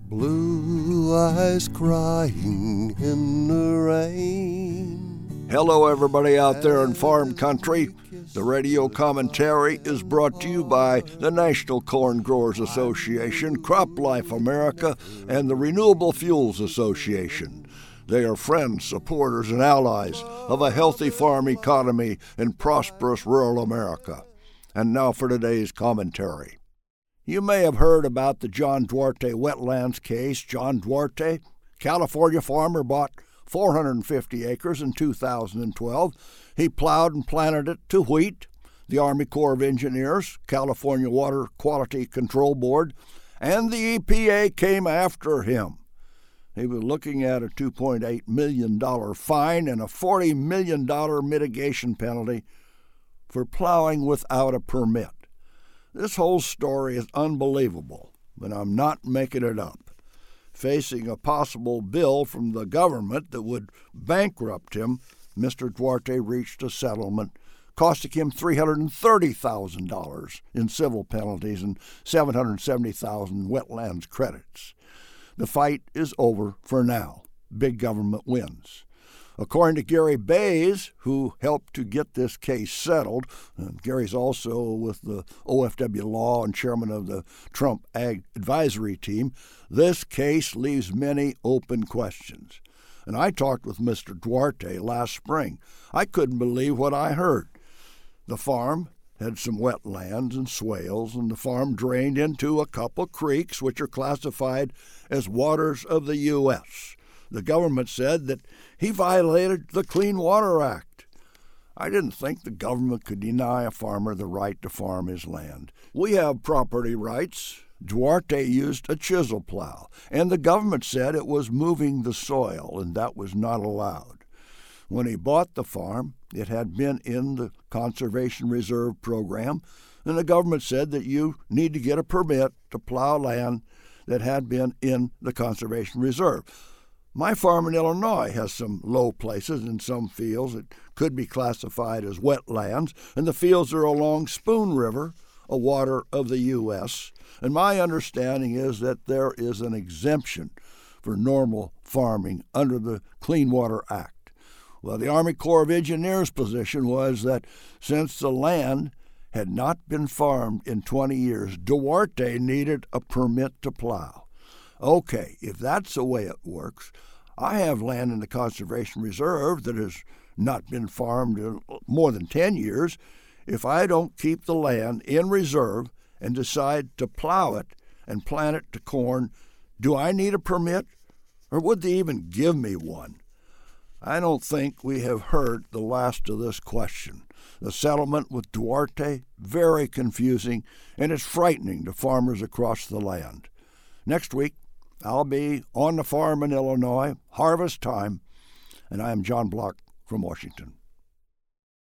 Blue eyes crying in the rain. Hello, everybody out there in farm country. The radio commentary is brought to you by the National Corn Growers Association, CropLife America, and the Renewable Fuels Association. They are friends, supporters, and allies of a healthy farm economy in prosperous rural America. And now for today's commentary. You may have heard about the John Duarte wetlands case. John Duarte, California farmer, bought 450 acres in 2012. He plowed and planted it to wheat. The Army Corps of Engineers, California Water Quality Control Board, and the EPA came after him. He was looking at a $2.8 million fine and a $40 million mitigation penalty for plowing without a permit. This whole story is unbelievable, but I'm not making it up. Facing a possible bill from the government that would bankrupt him, Mr. Duarte reached a settlement costing him $330,000 in civil penalties and $770,000 wetlands credits. The fight is over for now. Big government wins. According to Gary Bays, who helped to get this case settled, and Gary's also with the OFW Law and chairman of the Trump Ag Advisory Team, this case leaves many open questions. And I talked with Mr. Duarte last spring. I couldn't believe what I heard. The farm had some wetlands and swales, and the farm drained into a couple creeks, which are classified as waters of the U.S. The government said that he violated the Clean Water Act. I didn't think the government could deny a farmer the right to farm his land. We have property rights. Duarte used a chisel plow, and the government said it was moving the soil, and that was not allowed. When he bought the farm, it had been in the Conservation Reserve program, and the government said that you need to get a permit to plow land that had been in the Conservation Reserve. My farm in Illinois has some low places in some fields that could be classified as wetlands, and the fields are along Spoon River, a water of the U.S., and my understanding is that there is an exemption for normal farming under the Clean Water Act. Well, the Army Corps of Engineers' position was that since the land had not been farmed in 20 years, Duarte needed a permit to plow. Okay, if that's the way it works, I have land in the Conservation Reserve that has not been farmed in more than 10 years. If I don't keep the land in reserve and decide to plow it and plant it to corn, do I need a permit, or would they even give me one? I don't think we have heard the last of this question. The settlement with Duarte, very confusing, and it's frightening to farmers across the land. Next week, I'll be on the farm in Illinois, harvest time, and I am John Block from Washington.